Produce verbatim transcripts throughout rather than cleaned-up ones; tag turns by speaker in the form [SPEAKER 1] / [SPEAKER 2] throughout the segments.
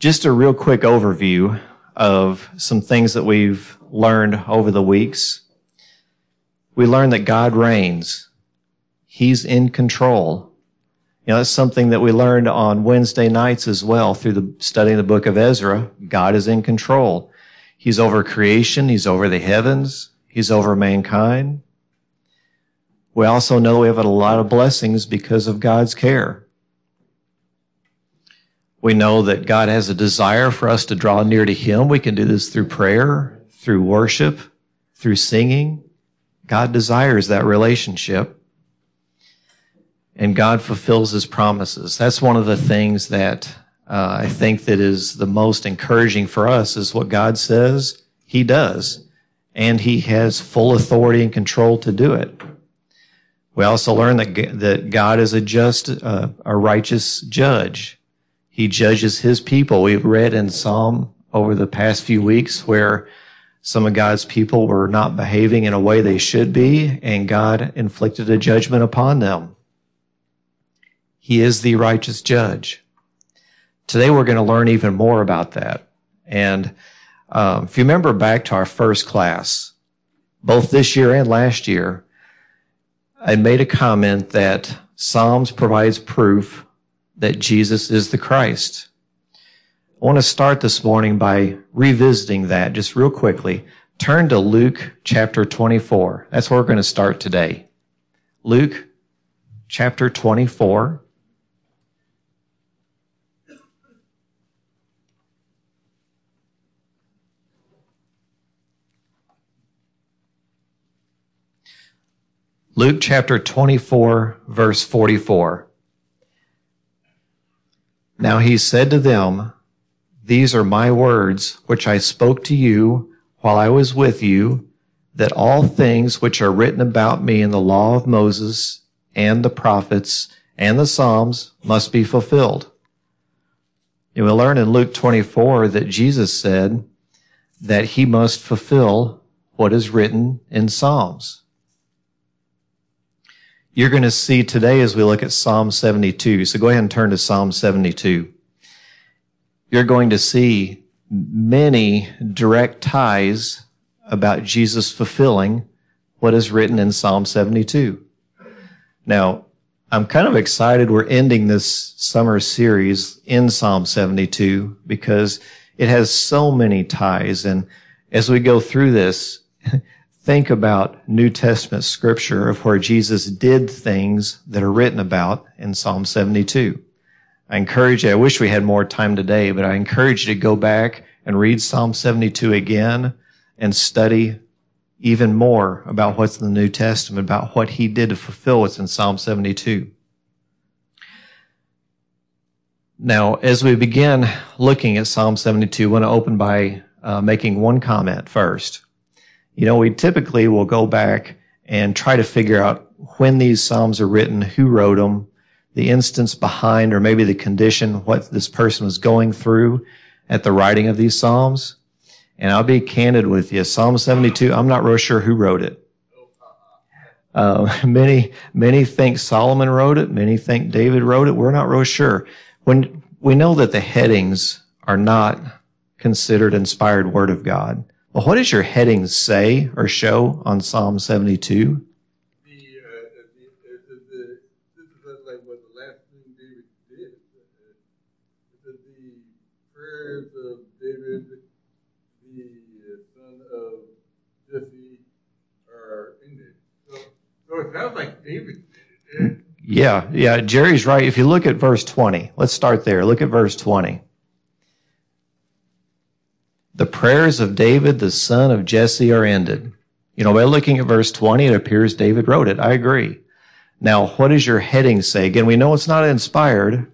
[SPEAKER 1] Just a real quick overview of some things that we've learned over the weeks. We learned that God reigns. He's in control. You know, that's something that we learned on Wednesday nights as well through the studying the book of Ezra. God is in control. He's over creation. He's over the heavens. He's over mankind. We also know we have a lot of blessings because of God's care. We know that God has a desire for us to draw near to Him. We can do this through prayer, through worship, through singing. God desires that relationship. And God fulfills His promises. That's one of the things that uh, I think that is the most encouraging for us is what God says, He does. And He has full authority and control to do it. We also learn that, that God is a just, uh, a righteous judge. He judges His people. We've read in Psalm over the past few weeks where some of God's people were not behaving in a way they should be, and God inflicted a judgment upon them. He is the righteous judge. Today we're going to learn even more about that. And um, if you remember back to our first class, both this year and last year, I made a comment that Psalms provides proof that Jesus is the Christ. I want to start this morning by revisiting that just real quickly. Turn to Luke chapter twenty-four. That's where we're going to start today. Luke chapter twenty-four. Luke chapter twenty-four, verse forty-four. Now he said to them, "These are my words, which I spoke to you while I was with you, that all things which are written about me in the law of Moses and the prophets and the Psalms must be fulfilled." And we learn in Luke twenty-four that Jesus said that He must fulfill what is written in Psalms. You're going to see today as we look at Psalm seventy-two. So go ahead and turn to Psalm seventy-two. You're going to see many direct ties about Jesus fulfilling what is written in Psalm seventy-two. Now, I'm kind of excited we're ending this summer series in Psalm seventy-two because it has so many ties. And as we go through this, think about New Testament scripture of where Jesus did things that are written about in Psalm seventy-two. I encourage you, I wish we had more time today, but I encourage you to go back and read Psalm seventy-two again and study even more about what's in the New Testament, about what He did to fulfill what's in Psalm seventy-two. Now, as we begin looking at Psalm seventy-two, I want to open by uh, making one comment first. You know, we typically will go back and try to figure out when these Psalms are written, who wrote them, the instance behind, or maybe the condition, what this person was going through at the writing of these Psalms. And I'll be candid with you. Psalm seventy-two, I'm not real sure who wrote it. Uh, many, many think Solomon wrote it. Many think David wrote it. We're not real sure. When we know that the headings are not considered inspired Word of God. Well, what does your headings say or show on Psalm seventy-two?
[SPEAKER 2] The, uh, the, the, the, this is like what the last thing David did. Uh, the prayers of David, the son of Jesse, are in there. So, so it sounds like David did it.
[SPEAKER 1] Yeah, yeah, Jerry's right. If you look at verse twenty, let's start there. Look at verse twenty. The prayers of David, the son of Jesse, are ended. You know, by looking at verse twenty, it appears David wrote it. I agree. Now, what does your heading say? Again, we know it's not inspired.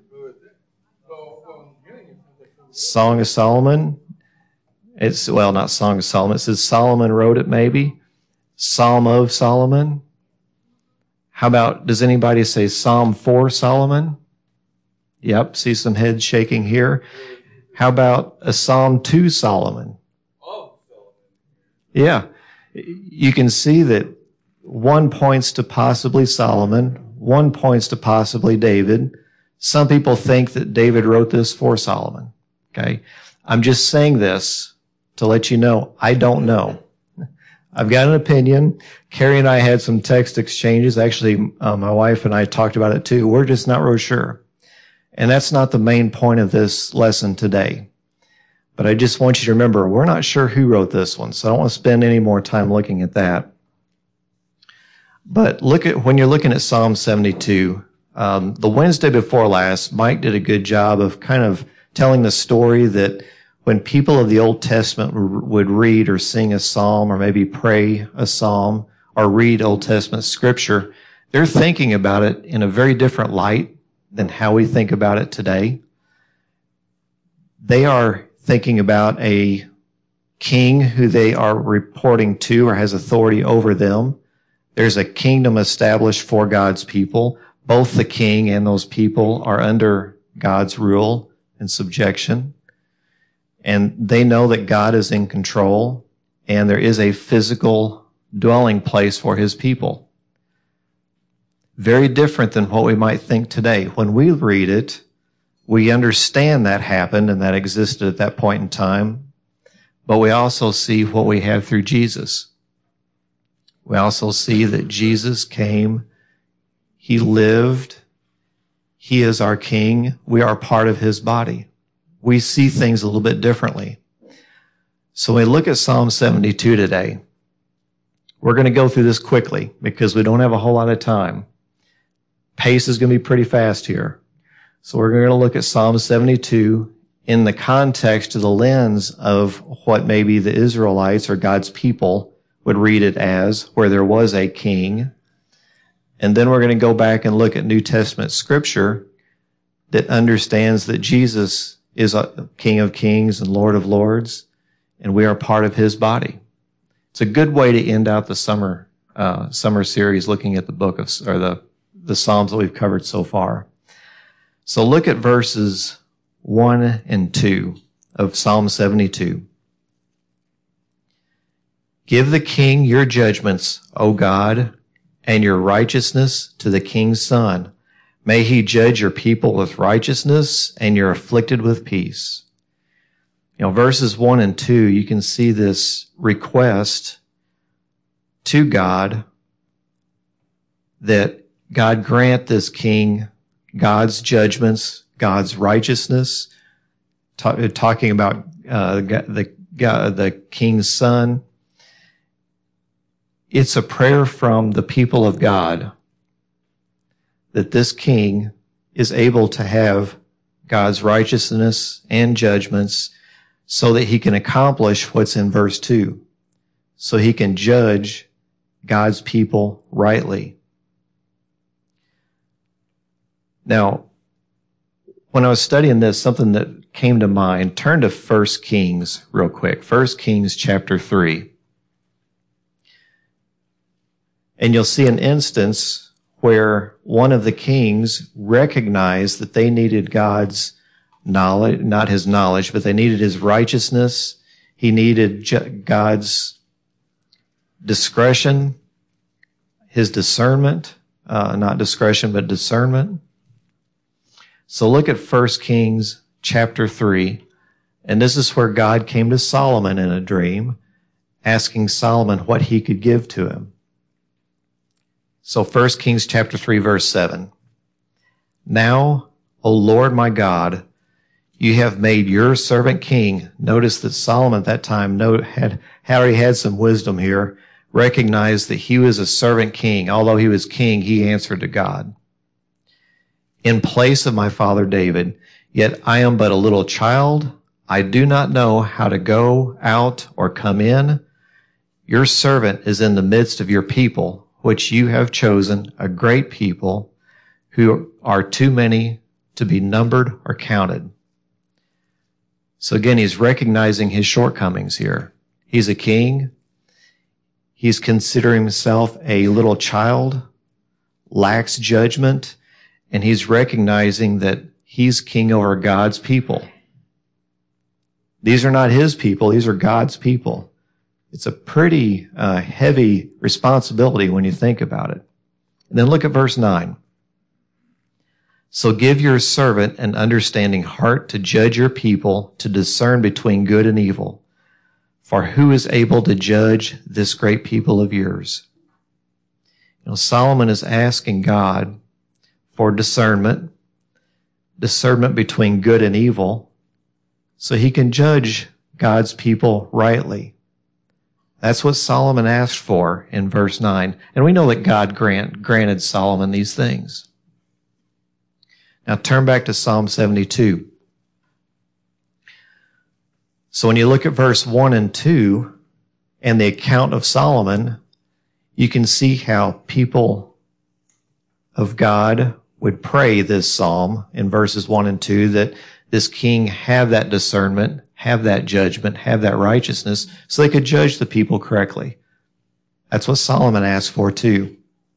[SPEAKER 1] Song of Solomon. It's, well, not Song of Solomon. It says Solomon wrote it, maybe. Psalm of Solomon. How about, does anybody say Psalm for Solomon? Yep, see some heads shaking here. How about a Psalm to Solomon?
[SPEAKER 2] Oh, Solomon.
[SPEAKER 1] Yeah. You can see that one points to possibly Solomon, one points to possibly David. Some people think that David wrote this for Solomon. Okay? I'm just saying this to let you know I don't know. I've got an opinion. Carrie and I had some text exchanges. Actually, uh, my wife and I talked about it too. We're just not real sure. And that's not the main point of this lesson today. But I just want you to remember, we're not sure who wrote this one, so I don't want to spend any more time looking at that. But look at when you're looking at Psalm seventy-two, um, the Wednesday before last, Mike did a good job of kind of telling the story that when people of the Old Testament would read or sing a psalm or maybe pray a psalm or read Old Testament scripture, they're thinking about it in a very different light than how we think about it today. They are thinking about a king who they are reporting to or has authority over them. There's a kingdom established for God's people. Both the king and those people are under God's rule and subjection. And they know that God is in control and there is a physical dwelling place for his people. Very different than what we might think today. When we read it, we understand that happened and that existed at that point in time, but we also see what we have through Jesus. We also see that Jesus came, he lived, he is our king, we are part of his body. We see things a little bit differently. So when we look at Psalm seventy-two today, we're going to go through this quickly because we don't have a whole lot of time. Pace is going to be pretty fast here. So we're going to look at Psalm seventy-two in the context of the lens of what maybe the Israelites or God's people would read it as, where there was a king. And then we're going to go back and look at New Testament scripture that understands that Jesus is a King of Kings and Lord of Lords, and we are part of his body. It's a good way to end out the summer uh, summer series looking at the book of, or the, the Psalms that we've covered so far. So look at verses one and two of Psalm seventy-two. Give the king your judgments, O God, and your righteousness to the king's son. May he judge your people with righteousness and your afflicted with peace. You know, verses one and two, you can see this request to God that God grant this king God's judgments, God's righteousness, talk, talking about uh, the, the, the king's son. It's a prayer from the people of God that this king is able to have God's righteousness and judgments so that he can accomplish what's in verse two. So he can judge God's people rightly. Now, when I was studying this, something that came to mind, turn to First Kings real quick. First Kings chapter three. And you'll see an instance where one of the kings recognized that they needed God's knowledge, not his knowledge, but they needed his righteousness. He needed God's discretion, his discernment, uh, not discretion, but discernment. So look at First Kings chapter three, and this is where God came to Solomon in a dream, asking Solomon what he could give to him. So First Kings chapter three, verse seven. Now, O Lord my God, you have made your servant king. Notice that Solomon at that time had, Harry had some wisdom here, recognized that he was a servant king. Although he was king, he answered to God. In place of my father David, yet I am but a little child. I do not know how to go out or come in. Your servant is in the midst of your people, which you have chosen, a great people who are too many to be numbered or counted. So again, he's recognizing his shortcomings here. He's a king. He's considering himself a little child, lacks judgment, and he's recognizing that he's king over God's people. These are not his people. These are God's people. It's a pretty uh, heavy responsibility when you think about it. And then look at verse nine. So give your servant an understanding heart to judge your people, to discern between good and evil. For who is able to judge this great people of yours? You know, Solomon is asking God for discernment, discernment between good and evil, so he can judge God's people rightly. That's what Solomon asked for in verse nine. And we know that God grant, granted Solomon these things. Now turn back to Psalm seventy-two. So when you look at verse one and two and the account of Solomon, you can see how people of God would pray this psalm in verses one and two, that this king have that discernment, have that judgment, have that righteousness, so they could judge the people correctly. That's what Solomon asked for too.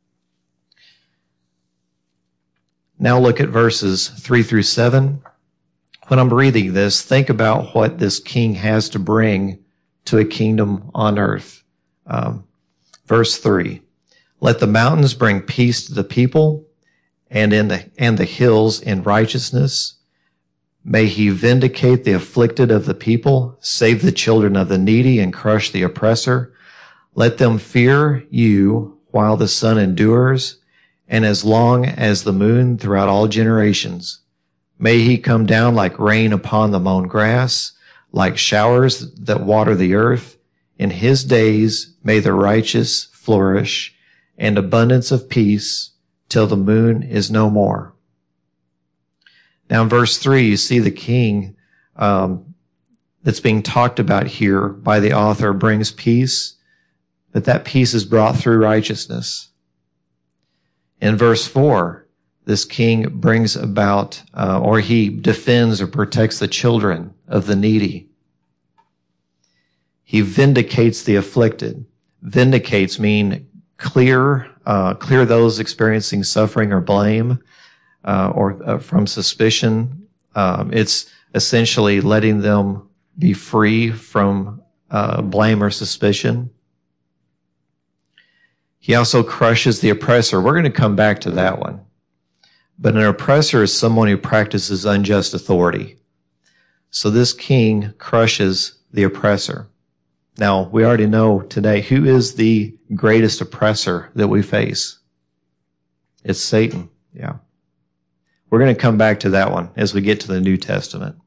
[SPEAKER 1] Now look at verses three through seven. When I'm reading this, think about what this king has to bring to a kingdom on earth. Um, verse three, let the mountains bring peace to the people, and in the, and the hills in righteousness. May he vindicate the afflicted of the people, save the children of the needy, and crush the oppressor. Let them fear you while the sun endures, and as long as the moon throughout all generations. May he come down like rain upon the mown grass, like showers that water the earth. In his days may the righteous flourish, and abundance of peace till the moon is no more. Now in verse three, you see the king um, that's being talked about here by the author brings peace, but that peace is brought through righteousness. In verse four, this king brings about, uh, or he defends or protects the children of the needy. He vindicates the afflicted. Vindicates mean clear, uh, clear those experiencing suffering or blame, uh, or uh, from suspicion. Um, it's essentially letting them be free from uh, blame or suspicion. He also crushes the oppressor. We're going to come back to that one. But an oppressor is someone who practices unjust authority. So this king crushes the oppressor. Now, we already know today who is the greatest oppressor that we face. It's Satan. Yeah. We're going to come back to that one as we get to the New Testament.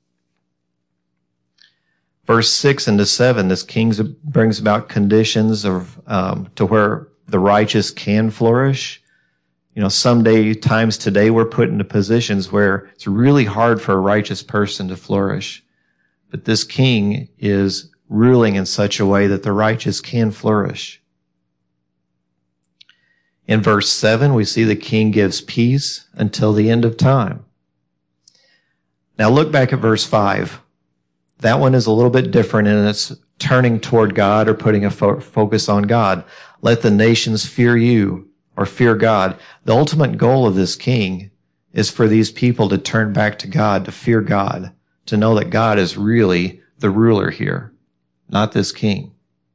[SPEAKER 1] Verse six into seven, this king brings about conditions of um, to where the righteous can flourish. You know, someday, times today, we're put into positions where it's really hard for a righteous person to flourish. But this king is ruling in such a way that the righteous can flourish. In verse seven, we see the king gives peace until the end of time. Now look back at verse five. That one is a little bit different in its turning toward God or putting a fo- focus on God. Let the nations fear you, or fear God. The ultimate goal of this king is for these people to turn back to God, to fear God, to know that God is really the ruler here, not this king.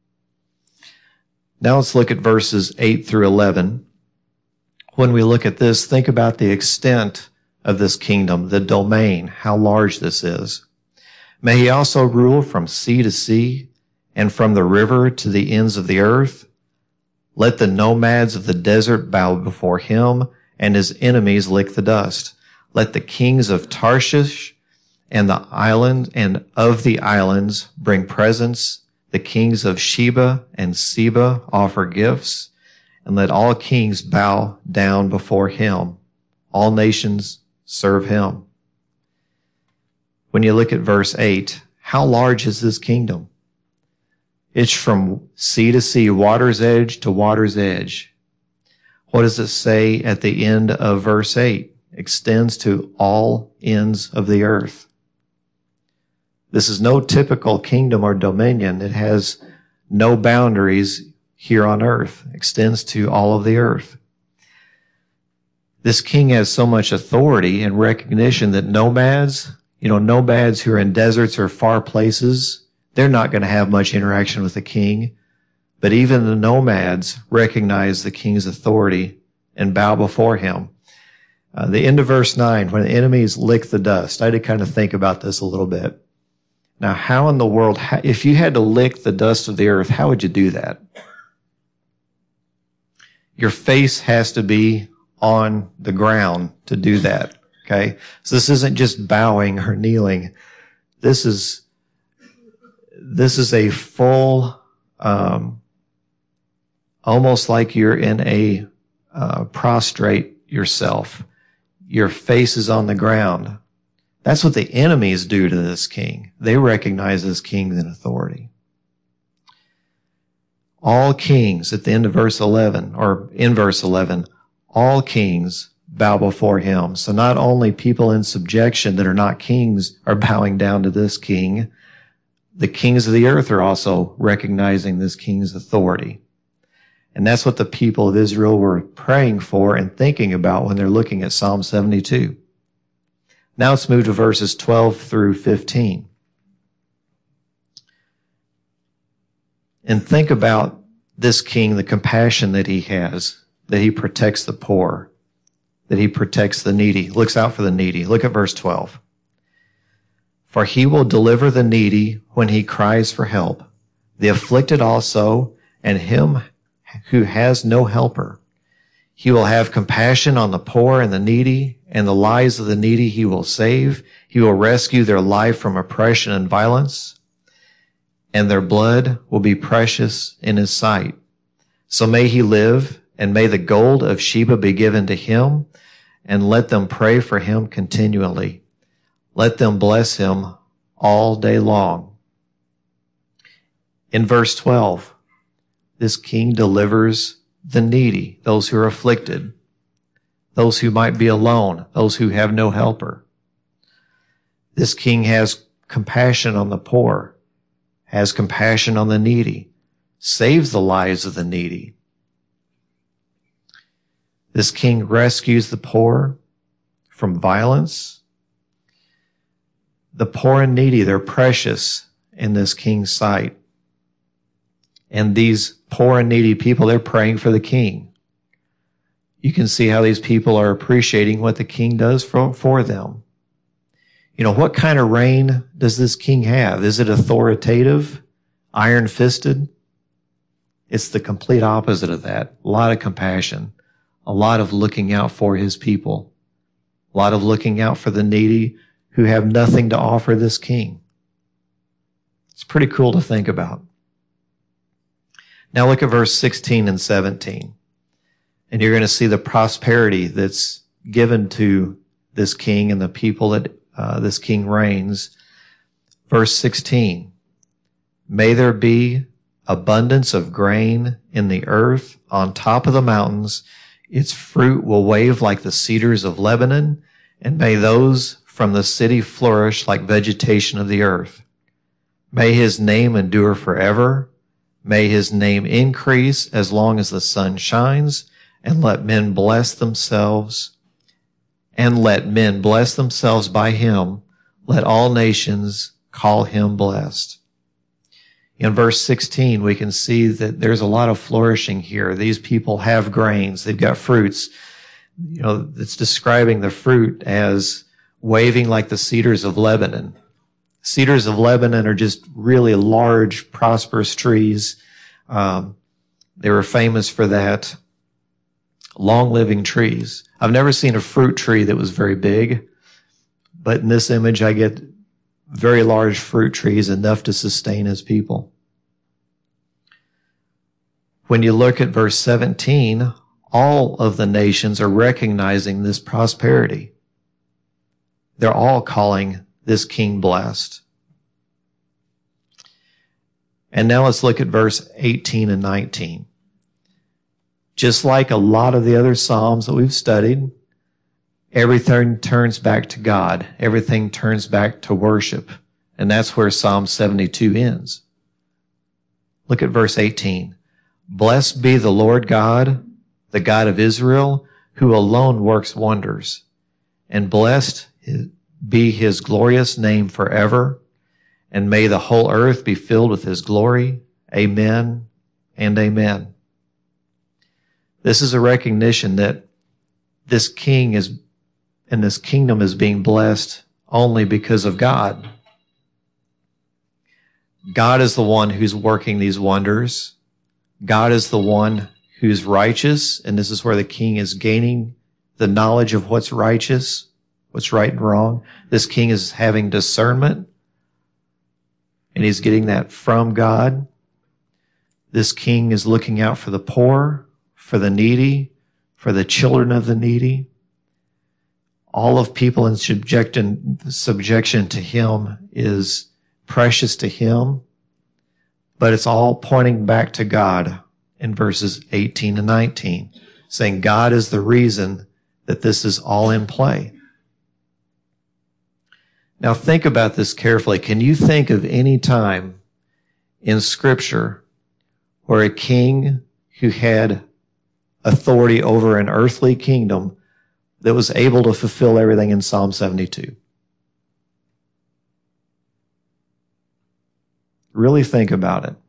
[SPEAKER 1] Now let's look at verses eight through eleven. When we look at this, think about the extent of this kingdom, the domain, how large this is. May he also rule from sea to sea and from the river to the ends of the earth. Let the nomads of the desert bow before him, and his enemies lick the dust. Let the kings of Tarshish and the island and of the islands bring presents. The kings of Sheba and Seba offer gifts, and let all kings bow down before him. All nations serve him. When you look at verse eight, how large is this kingdom? It's from sea to sea, water's edge to water's edge. What does it say at the end of verse eight? Extends to all ends of the earth. This is no typical kingdom or dominion. It has no boundaries here on earth. Extends to all of the earth. This king has so much authority and recognition that nomads, you know, nomads who are in deserts or far places, they're not going to have much interaction with the king. But even the nomads recognize the king's authority and bow before him. Uh, the end of verse nine, when the enemies lick the dust. I had to kind of think about this a little bit. Now, how in the world, how, if you had to lick the dust of the earth, how would you do that? Your face has to be on the ground to do that, okay? So this isn't just bowing or kneeling. This is, this is a full, um, almost like you're in a uh, prostrate yourself. Your face is on the ground. That's what the enemies do to this king. They recognize this king in authority. All kings, at the end of verse eleven, or in verse eleven, all kings bow before him. So not only people in subjection that are not kings are bowing down to this king, the kings of the earth are also recognizing this king's authority. And that's what the people of Israel were praying for and thinking about when they're looking at Psalm seventy-two. Now let's move to verses twelve through fifteen. And think about this king, the compassion that he has, that he protects the poor, that he protects the needy, looks out for the needy. Look at verse twelve. For he will deliver the needy when he cries for help, the afflicted also, and him who has no helper. He will have compassion on the poor and the needy, and the lives of the needy he will save. He will rescue their life from oppression and violence, and their blood will be precious in his sight. So may he live, and may the gold of Sheba be given to him, and let them pray for him continually. Let them bless him all day long. In verse twelve, this king delivers the needy, those who are afflicted, those who might be alone, those who have no helper. This king has compassion on the poor, has compassion on the needy, saves the lives of the needy. This king rescues the poor from violence. The poor and needy, they're precious in this king's sight. And these poor and needy people, they're praying for the king. You can see how these people are appreciating what the king does for, for them. You know, what kind of reign does this king have? Is it authoritative, iron-fisted? It's the complete opposite of that. A lot of compassion, a lot of looking out for his people, a lot of looking out for the needy who have nothing to offer this king. It's pretty cool to think about. Now look at verse sixteen and seventeen. And you're going to see the prosperity that's given to this king and the people that uh, this king reigns. Verse sixteen. May there be abundance of grain in the earth on top of the mountains. Its fruit will wave like the cedars of Lebanon, and may those from the city flourish like vegetation of the earth. May his name endure forever. May his name increase as long as the sun shines, and let men bless themselves, and let men bless themselves by him. Let all nations call him blessed. In verse sixteen, we can see that there's a lot of flourishing here. These people have grains. They've got fruits. You know, it's describing the fruit as waving like the cedars of Lebanon. Cedars of Lebanon are just really large, prosperous trees. Um, they were famous for that. Long-living trees. I've never seen a fruit tree that was very big, but in this image I get very large fruit trees, enough to sustain his people. When you look at verse seventeen, all of the nations are recognizing this prosperity. They're all calling this king blessed. And now let's look at verse eighteen and nineteen. Just like a lot of the other Psalms that we've studied, everything turns back to God. Everything turns back to worship. And that's where Psalm seventy-two ends. Look at verse eighteen. Blessed be the Lord God, the God of Israel, who alone works wonders. And blessed be his glorious name forever. And may the whole earth be filled with his glory. Amen and amen. This is a recognition that this king is and this kingdom is being blessed only because of God. God is the one who's working these wonders. God is the one who's righteous, and this is where the king is gaining the knowledge of what's righteous, what's right and wrong. This king is having discernment, and he's getting that from God. This king is looking out for the poor, for the needy, for the children of the needy. All of people in subjection, subjection to him is precious to him, but it's all pointing back to God in verses eighteen and nineteen, saying God is the reason that this is all in play. Now think about this carefully. Can you think of any time in Scripture where a king who had authority over an earthly kingdom that was able to fulfill everything in Psalm seventy-two? Really think about it.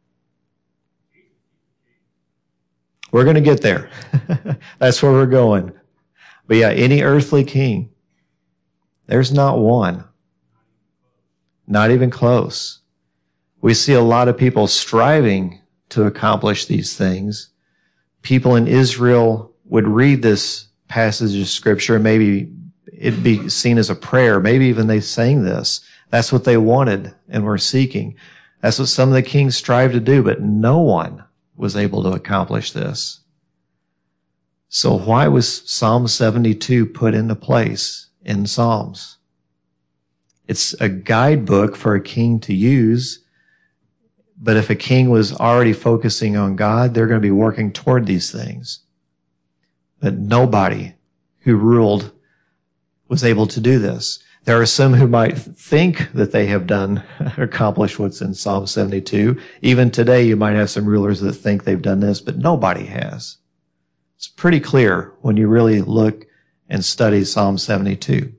[SPEAKER 1] We're going to get there. That's where we're going. But yeah, any earthly king, there's not one. Not even close. We see a lot of people striving to accomplish these things. People in Israel would read this passage of Scripture, maybe it'd be seen as a prayer. Maybe even they sang this. That's what they wanted and were seeking. That's what some of the kings strived to do, but no one was able to accomplish this. So why was Psalm seventy-two put into place in Psalms? It's a guidebook for a king to use, but if a king was already focusing on God, they're going to be working toward these things. But nobody who ruled was able to do this. There are some who might think that they have done, accomplished what's in Psalm seventy-two. Even today, you might have some rulers that think they've done this, but nobody has. It's pretty clear when you really look and study Psalm seventy-two.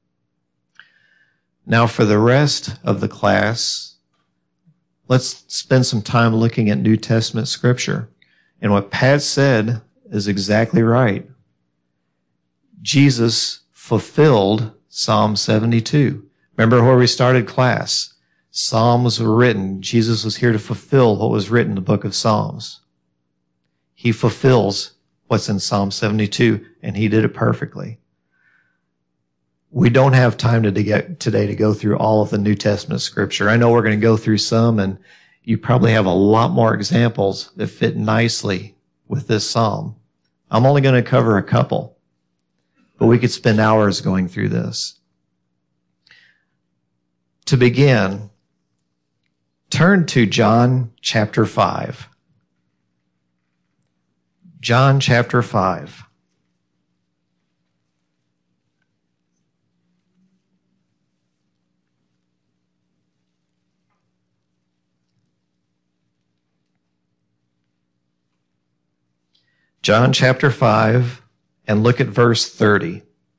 [SPEAKER 1] Now, for the rest of the class, let's spend some time looking at New Testament Scripture. And what Pat said is exactly right. Jesus fulfilled Psalm seventy-two. Remember where we started class. Psalms were written. Jesus was here to fulfill what was written in the book of Psalms. He fulfills what's in Psalm seventy-two, and he did it perfectly. We don't have time to get today to go through all of the New Testament Scripture. I know we're going to go through some, and you probably have a lot more examples that fit nicely with this psalm. I'm only going to cover a couple, but we could spend hours going through this. To begin, turn to John chapter five. John chapter five. John chapter five, and look at verse thirty.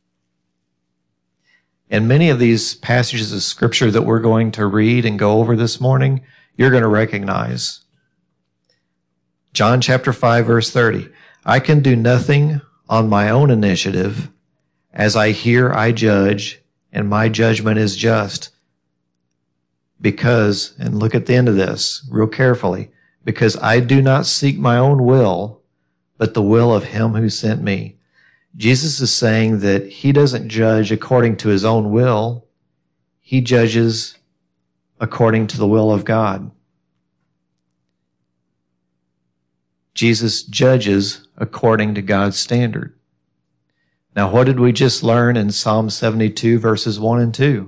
[SPEAKER 1] And many of these passages of Scripture that we're going to read and go over this morning, you're going to recognize. John chapter five, verse thirty. I can do nothing on my own initiative. As I hear, I judge, and my judgment is just. Because, and look at the end of this real carefully, because I do not seek my own will, but the will of him who sent me. Jesus is saying that he doesn't judge according to his own will. He judges according to the will of God. Jesus judges according to God's standard. Now, what did we just learn in Psalm seventy-two, verses one and two?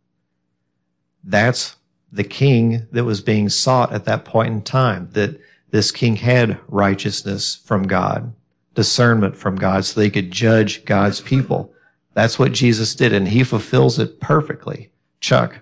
[SPEAKER 1] That's the king that was being sought at that point in time, that this king had righteousness from God, discernment from God, so they could judge God's people. That's what Jesus did, and he fulfills it perfectly. Chuck.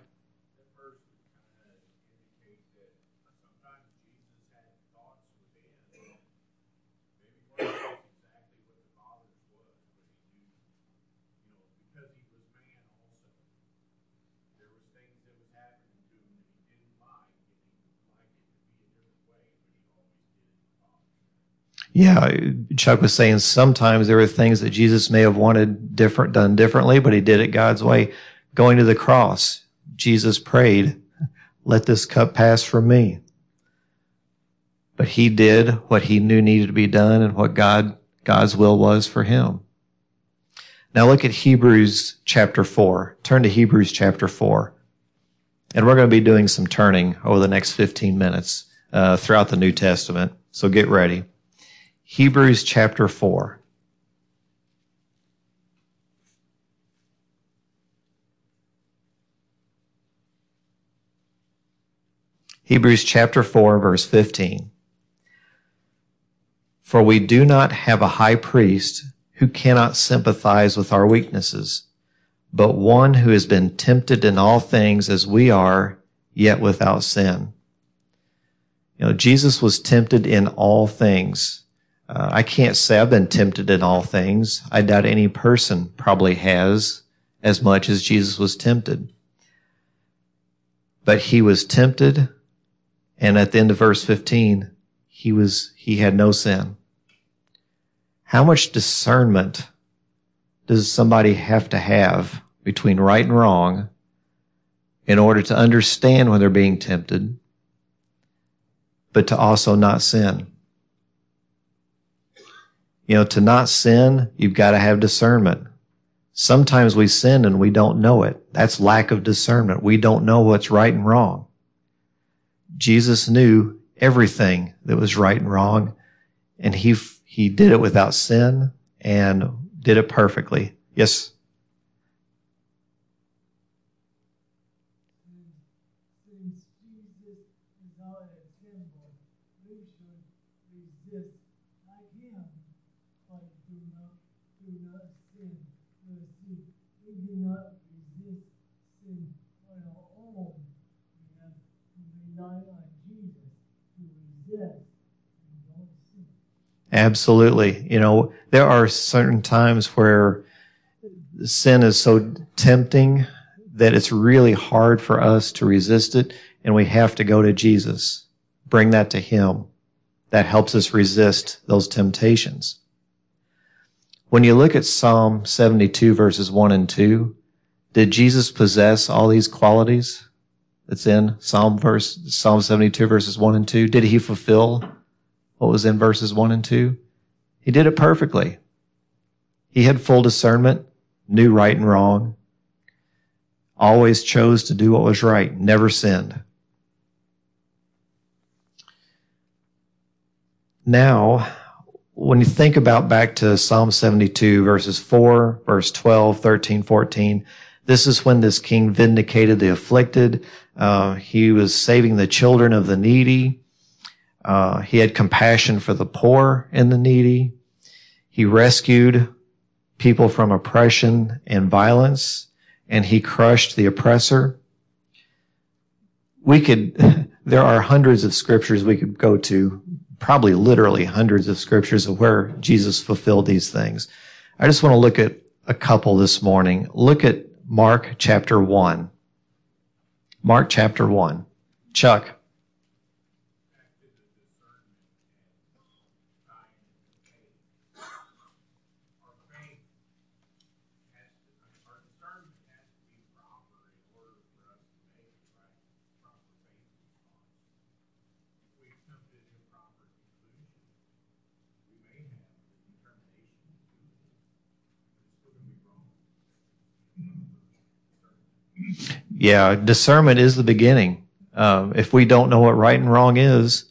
[SPEAKER 1] Yeah, Chuck was saying sometimes there were things that Jesus may have wanted different, done differently, but he did it God's way. Going to the cross, Jesus prayed, let this cup pass from me. But he did what he knew needed to be done and what God, God's will was for him. Now look at Hebrews chapter four. Turn to Hebrews chapter four. And we're going to be doing some turning over the next fifteen minutes uh, throughout the New Testament. So get ready. Hebrews chapter four. Hebrews chapter four, verse fifteen. For we do not have a high priest who cannot sympathize with our weaknesses, but one who has been tempted in all things as we are, yet without sin. You know, Jesus was tempted in all things. Uh, I can't say I've been tempted in all things. I doubt any person probably has as much as Jesus was tempted. But he was tempted, and at the end of verse fifteen, he was he had no sin. How much discernment does somebody have to have between right and wrong in order to understand when they're being tempted, but to also not sin? You know, to not sin, you've got to have discernment. Sometimes we sin and we don't know it. That's lack of discernment. We don't know what's right and wrong. Jesus knew everything that was right and wrong, and he he did it without sin and did it perfectly. Yes?
[SPEAKER 3] Since Jesus is our example, we should resist like him, but do not do not sin. You see, we do not resist sin on our own. We have to rely on Jesus to resist and don't sin.
[SPEAKER 1] Absolutely. You know, there are certain times where sin is so tempting that it's really hard for us to resist it, and we have to go to Jesus. Bring that to him. That helps us resist those temptations. When you look at Psalm seventy-two, verses one and two, did Jesus possess all these qualities that's in Psalm verse Psalm seventy-two, verses one and two? Did he fulfill what was in verses one and two? He did it perfectly. He had full discernment, knew right and wrong, always chose to do what was right, never sinned. Now, when you think about back to Psalm seventy-two, verses four, verse twelve, thirteen, fourteen, this is when this king vindicated the afflicted. Uh, he was saving the children of the needy. Uh, he had compassion for the poor and the needy. He rescued people from oppression and violence, and he crushed the oppressor. We could, there are hundreds of scriptures we could go to, probably literally hundreds of scriptures of where Jesus fulfilled these things. I just want to look at a couple this morning. Look at Mark chapter one. Mark chapter one. Chuck. Yeah, discernment is the beginning. Um, if we don't know what right and wrong is,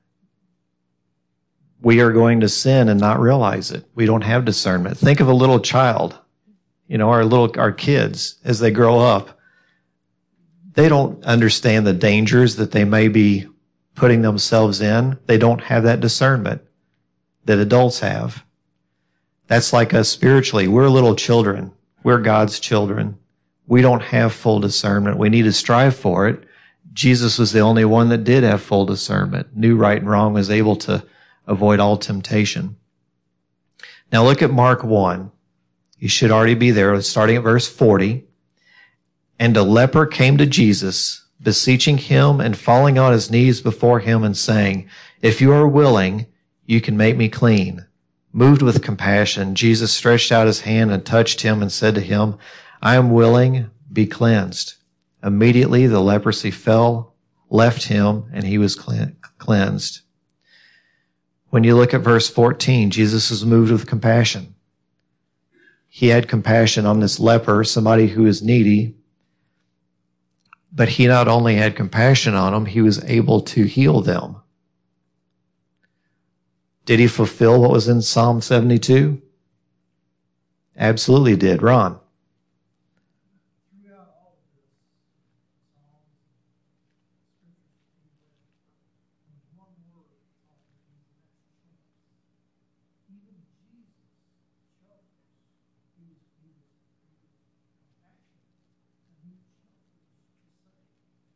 [SPEAKER 1] we are going to sin and not realize it. We don't have discernment. Think of a little child, you know, our little, our kids, as they grow up, they don't understand the dangers that they may be putting themselves in. They don't have that discernment that adults have. That's like us spiritually. We're little children. We're God's children. We don't have full discernment. We need to strive for it. Jesus was the only one that did have full discernment, knew right and wrong, was able to avoid all temptation. Now look at Mark one. You should already be there, starting at verse forty. And a leper came to Jesus, beseeching him and falling on his knees before him and saying, if you are willing, you can make me clean." Moved with compassion, Jesus stretched out his hand and touched him and said to him, "I am willing, be cleansed." Immediately the leprosy fell, left him, and he was cleansed. When you look at verse fourteen, Jesus is moved with compassion. He had compassion on this leper, somebody who is needy, but he not only had compassion on them, he was able to heal them. Did he fulfill what was in Psalm seventy-two? Absolutely did. Ron?
[SPEAKER 3] Throughout all of this, Psalms, scriptures, there's one word talking about choice. Even Jesus chose. He was, he was, he was compassionate, and he chose to save.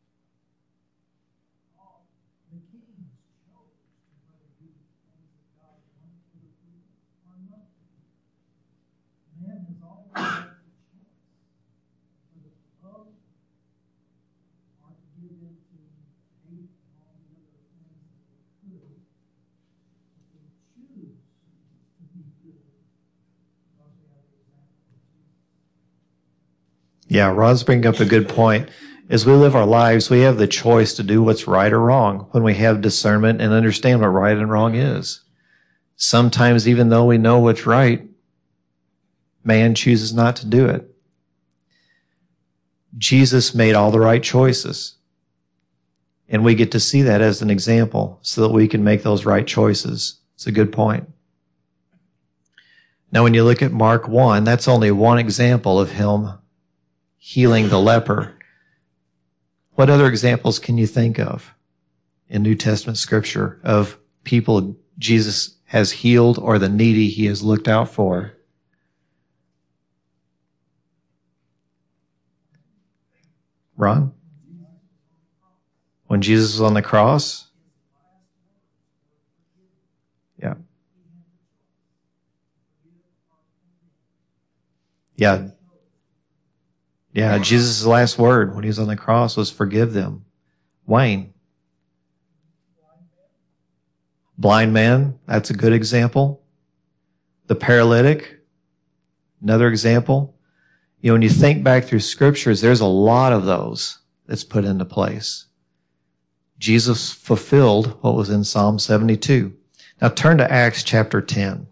[SPEAKER 3] All the kings chose to whether do the things that God wanted to do or not. Man has always had the choice whether to love or to give in to hate and all the other things that they could. But they choose to be good because they have the example of Jesus.
[SPEAKER 1] Yeah, Ron's bringing up a good point. As we live our lives, we have the choice to do what's right or wrong when we have discernment and understand what right and wrong is. Sometimes, even though we know what's right, man chooses not to do it. Jesus made all the right choices. And we get to see that as an example so that we can make those right choices. It's a good point. Now, when you look at Mark one, that's only one example of him healing the leper. What other examples can you think of in New Testament scripture of people Jesus has healed or the needy he has looked out for? Ron? When Jesus was on the cross? Yeah. Yeah. Yeah, Jesus' last word when he was on the cross was forgive them. Wayne? Blind man, that's a good example. The paralytic, another example. You know, when you think back through scriptures, there's a lot of those that's put into place. Jesus fulfilled what was in Psalm seventy-two. Now turn to Acts chapter ten.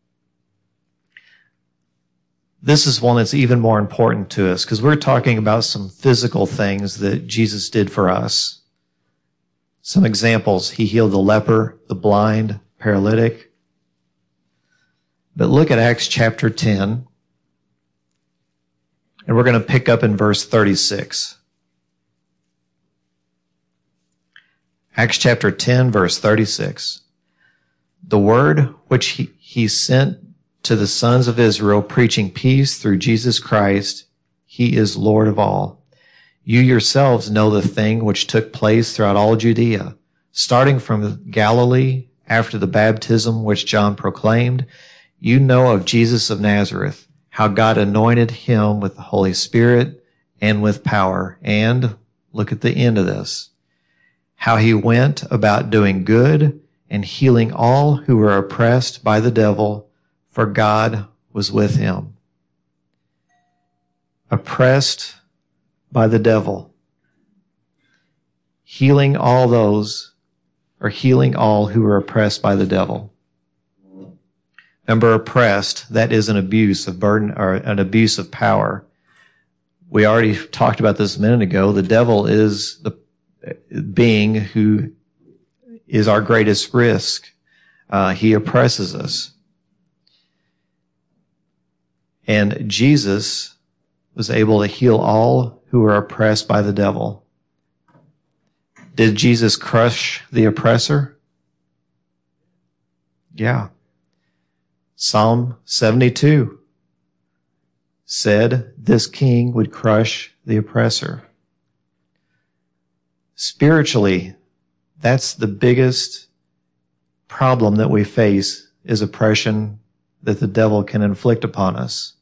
[SPEAKER 1] This is one that's even more important to us because we're talking about some physical things that Jesus did for us. Some examples. He healed the leper, the blind, paralytic. But look at Acts chapter ten. And we're going to pick up in verse thirty-six. Acts chapter ten, verse thirty-six. The word which he, he sent to the sons of Israel, preaching peace through Jesus Christ, he is Lord of all. You yourselves know the thing which took place throughout all Judea, starting from Galilee after the baptism which John proclaimed. You know of Jesus of Nazareth, how God anointed him with the Holy Spirit and with power. And look at the end of this. How he went about doing good and healing all who were oppressed by the devil, for God was with him. Oppressed by the devil. Healing all those, or healing all who were oppressed by the devil. Remember, oppressed, that is an abuse of burden or an abuse of power. We already talked about this a minute ago. The devil is the being who is our greatest risk. Uh, he oppresses us. And Jesus was able to heal all who were oppressed by the devil. Did Jesus crush the oppressor? Yeah. Psalm seventy-two said this king would crush the oppressor. Spiritually, that's the biggest problem that we face is oppression that the devil can inflict upon us.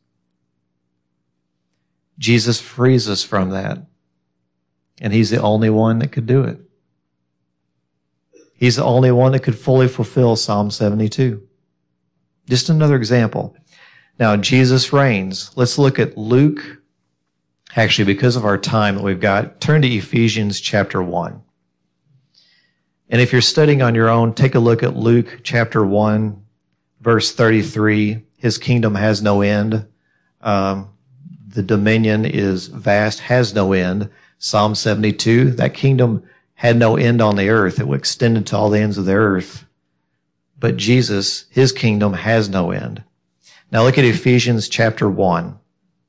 [SPEAKER 1] Jesus frees us from that, and he's the only one that could do it. He's the only one that could fully fulfill Psalm seventy-two. Just another example. Now, Jesus reigns. Let's look at Luke. Actually, because of our time that we've got, turn to Ephesians chapter one. And if you're studying on your own, take a look at Luke chapter one, verse thirty-three. His kingdom has no end. Um, the dominion is vast, has no end. Psalm seventy-two, that kingdom had no end on the earth. It was extended to all the ends of the earth. But Jesus, his kingdom has no end. Now look at Ephesians chapter one.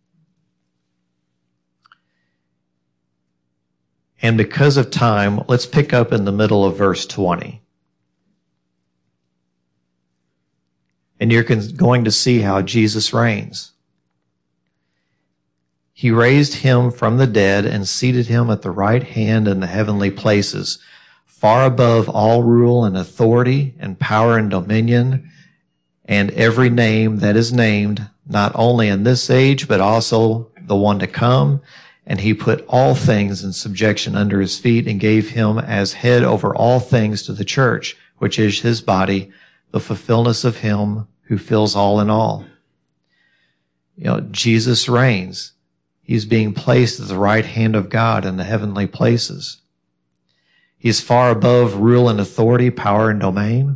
[SPEAKER 1] And because of time, let's pick up in the middle of verse twenty. And you're going to see how Jesus reigns. He raised him from the dead and seated him at the right hand in the heavenly places, far above all rule and authority and power and dominion, and every name that is named, not only in this age, but also the one to come. And he put all things in subjection under his feet and gave him as head over all things to the church, which is his body, the fulfillment of him who fills all in all. You know, Jesus reigns. He's being placed at the right hand of God in the heavenly places. He's far above rule and authority, power and domain.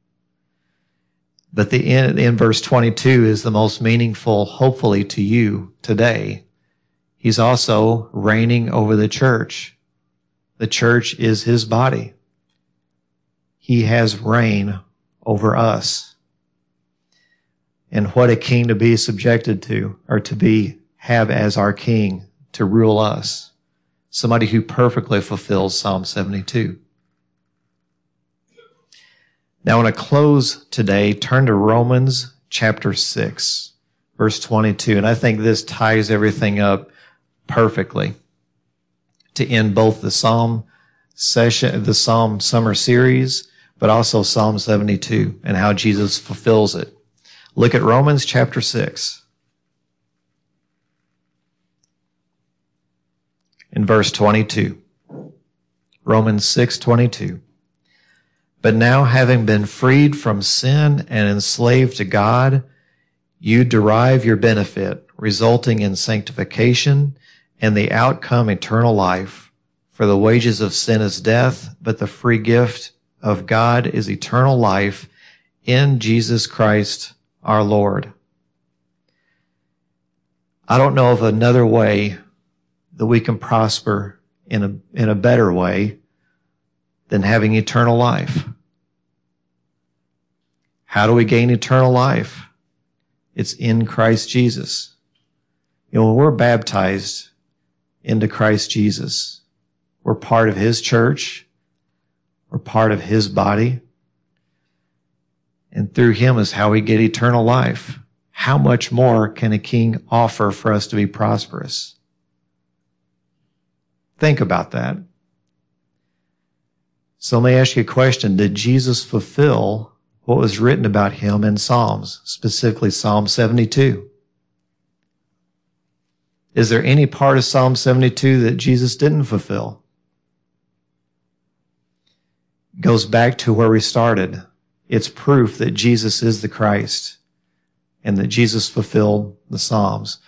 [SPEAKER 1] But the end, in verse twenty-two is the most meaningful, hopefully, to you today. He's also reigning over the church. The church is his body. He has reign over us. And what a king to be subjected to, or to be have as our king to rule us. Somebody who perfectly fulfills Psalm seventy-two. Now, I want to close today. Turn to Romans chapter six, verse twenty-two. And I think this ties everything up perfectly to end both the Psalm session, the Psalm summer series, but also Psalm seventy-two and how Jesus fulfills it. Look at Romans chapter six. In verse twenty-two, Romans six twenty-two. But now, having been freed from sin and enslaved to God, you derive your benefit, resulting in sanctification and the outcome eternal life. For the wages of sin is death, but the free gift of God is eternal life in Jesus Christ our Lord. I don't know of another way that we can prosper in a, in a better way than having eternal life. How do we gain eternal life? It's in Christ Jesus. You know, when we're baptized into Christ Jesus, we're part of his church. We're part of his body. And through him is how we get eternal life. How much more can a king offer for us to be prosperous? Think about that. So let me ask you a question. Did Jesus fulfill what was written about him in Psalms, specifically Psalm seventy-two? Is there any part of Psalm seventy-two that Jesus didn't fulfill? It goes back to where we started. It's proof that Jesus is the Christ and that Jesus fulfilled the Psalms.